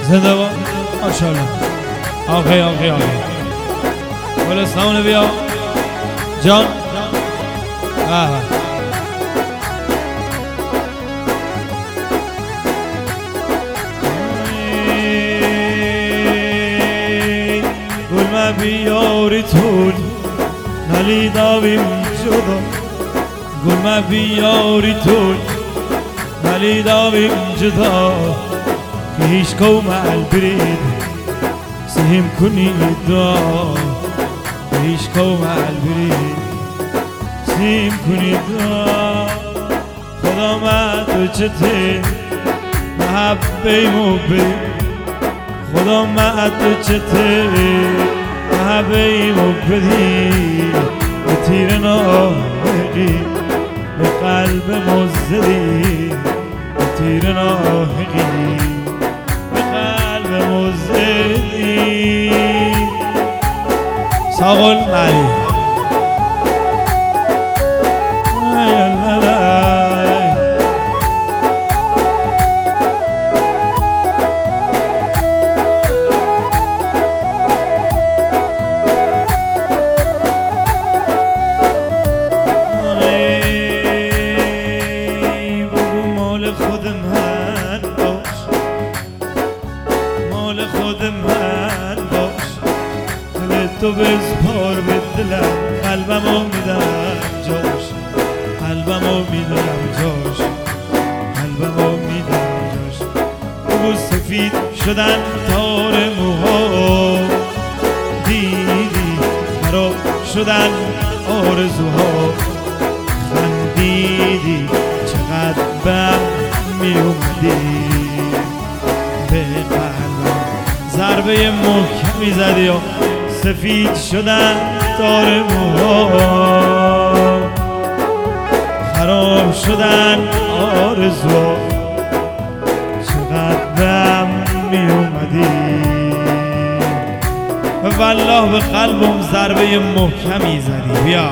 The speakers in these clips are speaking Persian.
زنده باد ماشاءالله. آخی آخی آخی گلستان بیا جان. گل ما بیاری تون نلی داویم جدا. گل ما بیاری تون نلی داویم جدا. که هیچ قوم البرید سهم کنید دا. که هیچ قوم البرید سهم کنید دا. خدا ما تو چته محبه مبی. خدا ما تو چته محبه مبی. به تیر ناهقی به قلب مزدی. به تیر ناهقی به قلب مزدی. ساقل مری تو بسپار به دلم. قلبمو میدم جاش. قلبمو میدم جاش. قلبمو میدم جاش. بگو سفید شدن تار موها. دیدی خراب شدن آرزوها. خندیدی چقدر بهم میومدی. به قلبم ضربه محکمی زدی و سفید شدن تار موها. خراب شدن آرزوها. چقدر بهم می اومدی. والله به قلبم ضربه محکمی زدی. بیا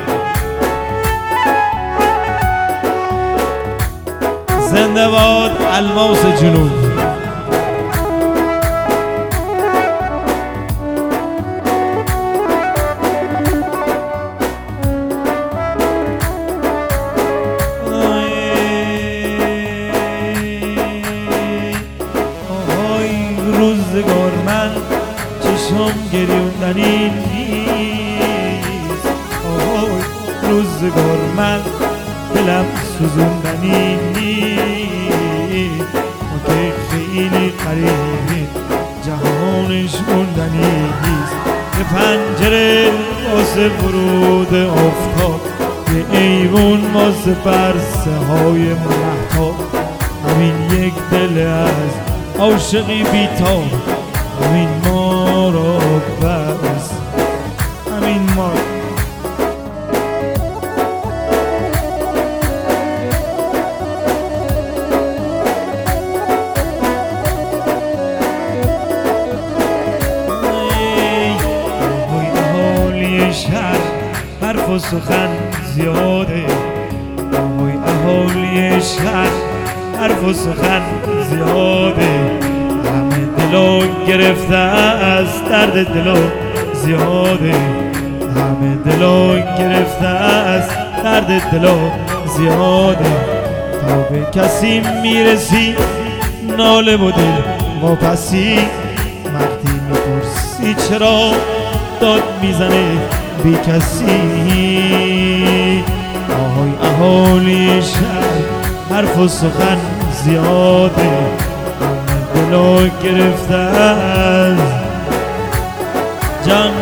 زنده باد الماس جنوب. روزگار من چشم گریوندنی نیست. آهای روزگار من دلم سوزوندنی نیست. ما که خیلی قریبی جهانش موندنی نیست. یه پنجره واسه ورود آفتاب. یه ایوون واسه برسه های مهتاب. همین یک دل از عاشقی بی‌تاب. همین ما را بس. همین ما اهالی شهر حرف و سخن زیاده. اهالی شهر حرف و سخن زیاده. همه دلو گرفته از درد دلو زیاده. همه دلو گرفته از درد دلو زیاده. تا به کسی میرسی ناله و دل واپسی. وقتی میپرسی چرا داد میزنه بی کسی. آهای اهالی شهر حرف و سخن زیاده. همه دلو گرفته از جان.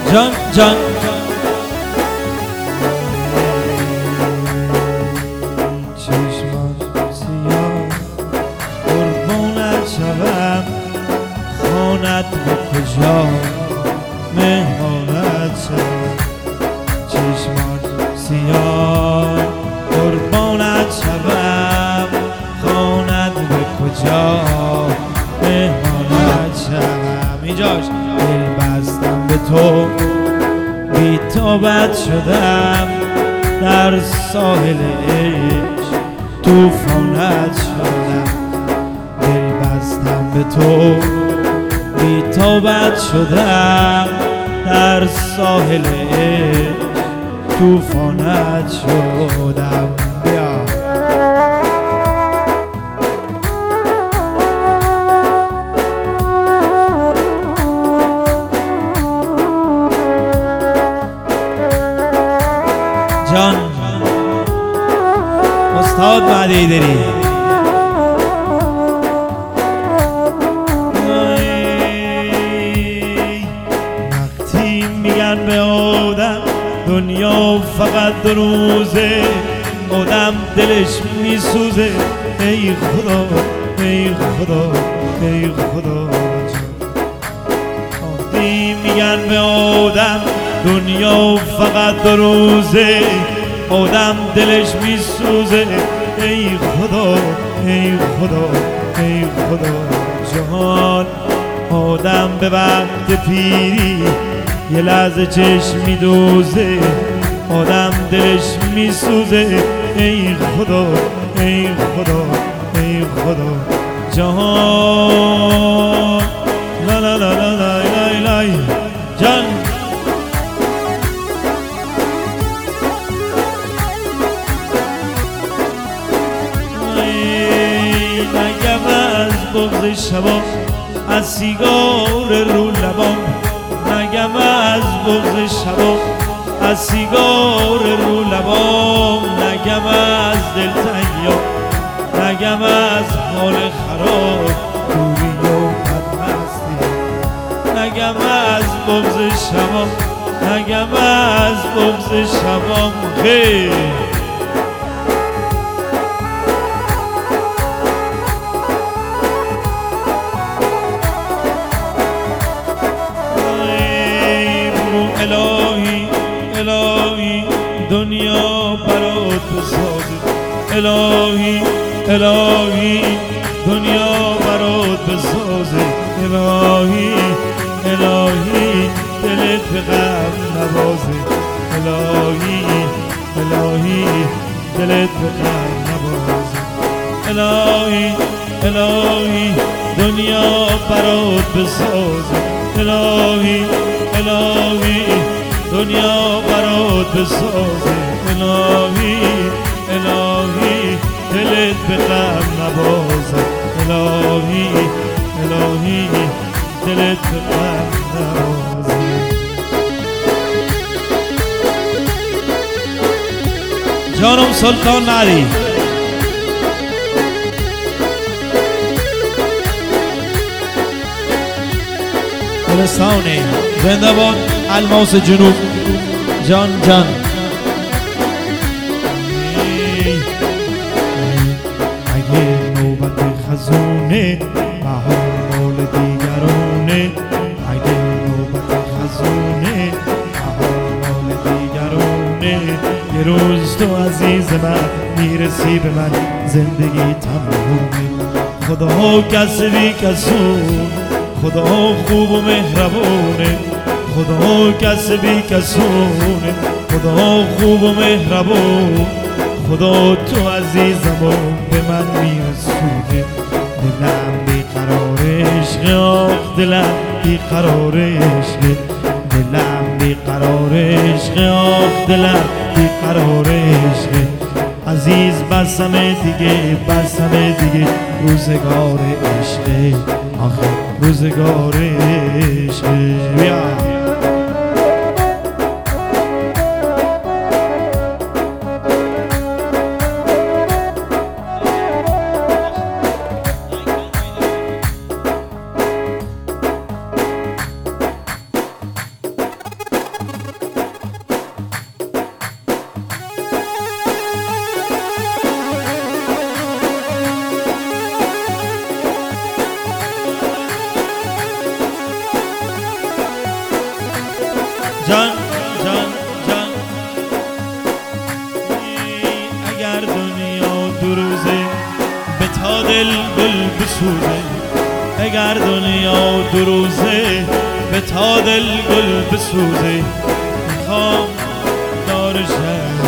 جان جان چشمان سیاه قربانت شوم خانت به کجا مهمانت شوم چشمان سیاه قربانت شوم خانت به کجا مهمانت شوم اینجاش دل بستم به تو بی توبت شدم در ساحل عشق توفانت شدم دل بستم به تو بی توبت شدم در ساحل عشق توفانت شدم بیا جان استاد مهدی حیدری وقتی میگن به آدم دنیا فقط 2 روزه آدم دلش میسوزه ای خدا ای خدا ای خدا وقتی میگن به آدم دنیا فقط 2 روزه آدم دلش میسوزه ای خدا ای خدا ای خدا جهان آدم به وقت پیری یه لحظه چشم میدوزه آدم دلش میسوزه ای خدا ای خدا ای خدا جهان لا لا لا لا لا لا لا جان نگم از بغض شبام از سیگار رو لبام نگم از بغض شبام از سیگار رو لبام نگم از دلتنگیام نگم از حال خراب دوری و بدمستی نگم از بغض شبام نگم از بغض شبام خیر الهی الهی دنیا برات بسازه الهی الهی دنیا برات بسازه الهی الهی دلت به غم نوازه الهی الهی دلت به غم نوازه الهی الهی دنیا برات بسازه الهی الهی دنیا برات بسازه الهی الهی دلت به غم نوازه الهی الهی دلت به غم نوازه جانم سلطان ناری گلستانه زنده باد الماس جنوب جان جان اگه نوبت خزونه بهار مال دیگرونه اگه نوبت خزونه بهار مال دیگرونه یه روز تو عزیز من میرسی به من زندگی تمومه خدا کس بی کسون خدا خوب و مهربونه خدا کس بی کسونه خدا خوب و مهربون خدا تو عزیزم و به من میرسونه دلم بیقرار عشق آخ دلم بیقرار عشق دلم بیقرار عشق آخ دلم بیقرار عشق عزیز بسم دیگه بسم دیگه روزگار عشق آخه روزگار عشق بیا اگر دنیا دو روزه به تا دل گل بسوزه، اگر دنیا دو روزه به تا دل گل بسوزه، میخوام دارشم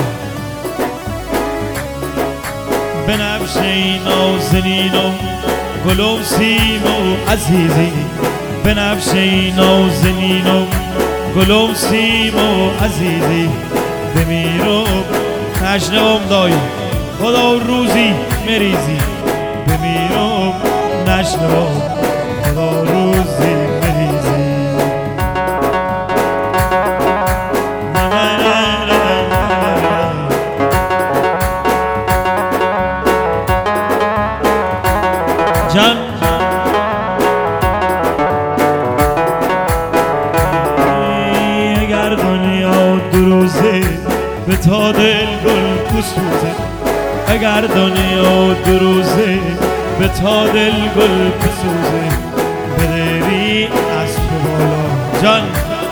بنفشه نازنینم گلم سیم و عزیزی، بنفشه نازنینم گلم سیم و عزیزی، بمیرم نشنوم دایی خدا روزی مریزی، بمیرم نشنوم خدا روزی مریزی. جان اگر دنیا دو روزه به تا دل گل بسوزه، اگر دنیا دو روزه به تا دل گل بسوزه، بدری اسب بالا جان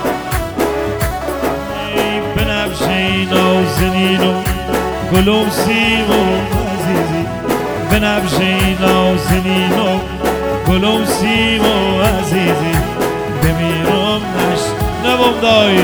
بنفشه نازنینم گلم سیم و عزیزی، بنفشه نازنینم گلم سیم و عزیزی، بمیرم نشنوم دایی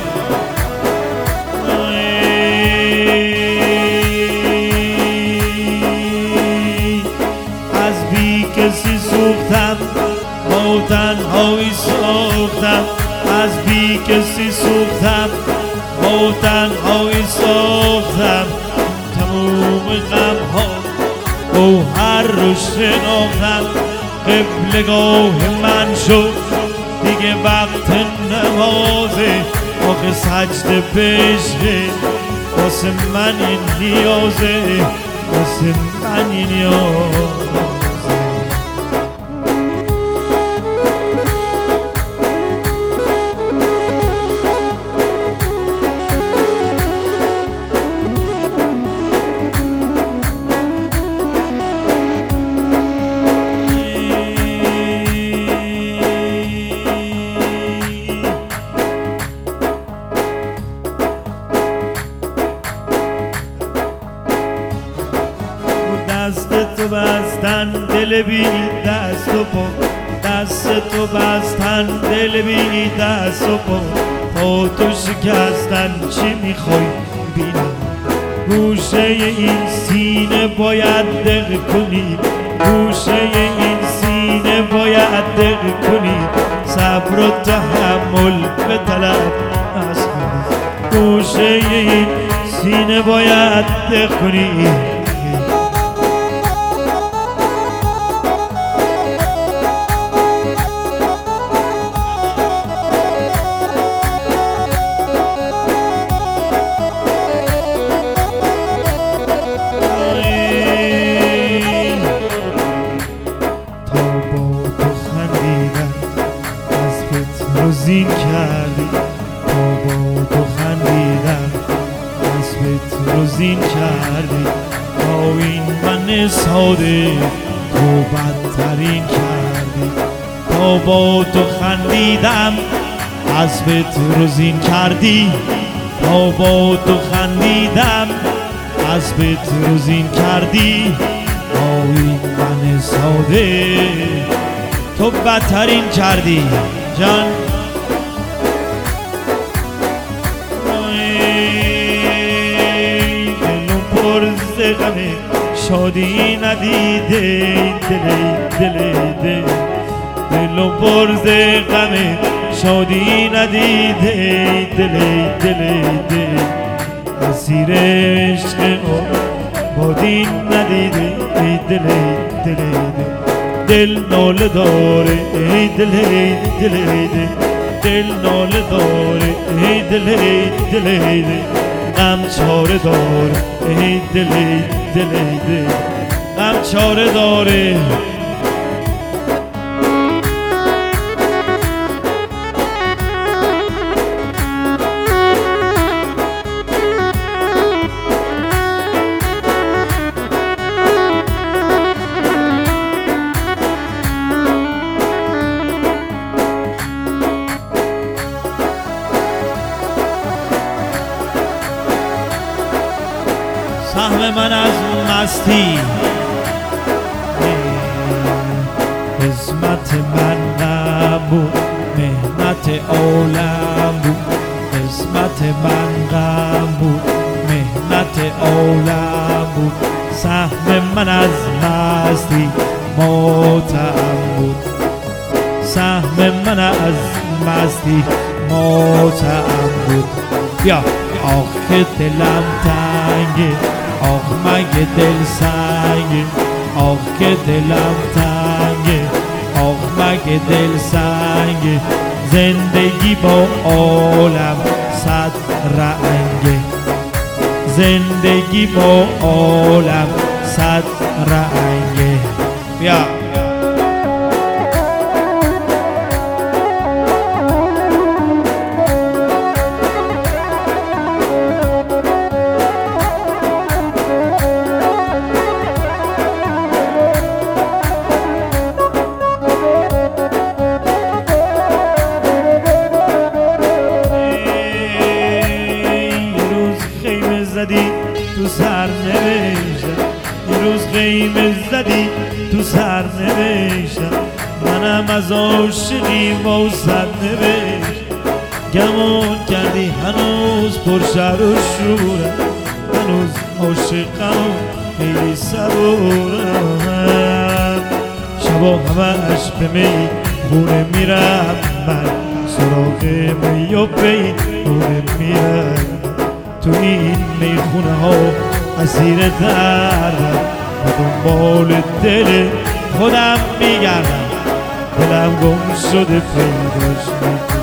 از بی کسی سوختم با تنهایی سوختم، از بی کسی سوختم با تنهایی سوختم، تموم غم ها گوهر رو شناختم، قبلگاه من شد دیگه وقت نمازه، آخه سجده بشه واسه من این نیازه، واسه من این نیازه. دست تو بستن دل بی دست و پا، دست تو بستن دل بی دست و پا تو شکستن چی میخوای بینم، گوشه این سینه باید دق کنی، گوشه این سینه باید دق کنی، صبر و تحمل به طلب از خود، گوشه این سینه باید دق کنی. زین کردی تا با تو خندیدم، اسبت رو زین کردی تا این من ساده تو بدترین کردی، تا با تو خندیدم اسبت رو زین کردی، تا با تو خندیدم اسبت رو زین کردی تا این من ساده تو بدترین کردی. جان دلم پر ز غمه شادی ندیده، دلم پر ز غمه شادی ندیده، اسیر عشق بادی ندیده، دل ناله داره دل ناله داره دل غم چاره داره دل غم چاره داره. سهم من از مستی قسمت من نبود مهنت عالم بود قسمت من غم بود مهنت عالم بود سهم من از مستی ماتم بود سهم من از مستی ماتم بود بیا آخه دلم تنگه آخ مگه دل سنگه آخ که دلم تنگه آخ مگه دل سنگه زندگی با عالم صد رنگه زندگی با عالم صد رنگه بیا تو سر نوشتم یه روز خیمه زدی تو سر نوشتم منم از عاشقی موسد نوشتم گمون کردی هنوز پرشر و شورم هنوز عاشقم خیلی صبورم شبا همش به می خونه میرم من سراغ می و پی خونه میرم تو این میخونه ها اسیر دردم و دنبال دل خودم میگردم دلم گم شده پیداش میکنم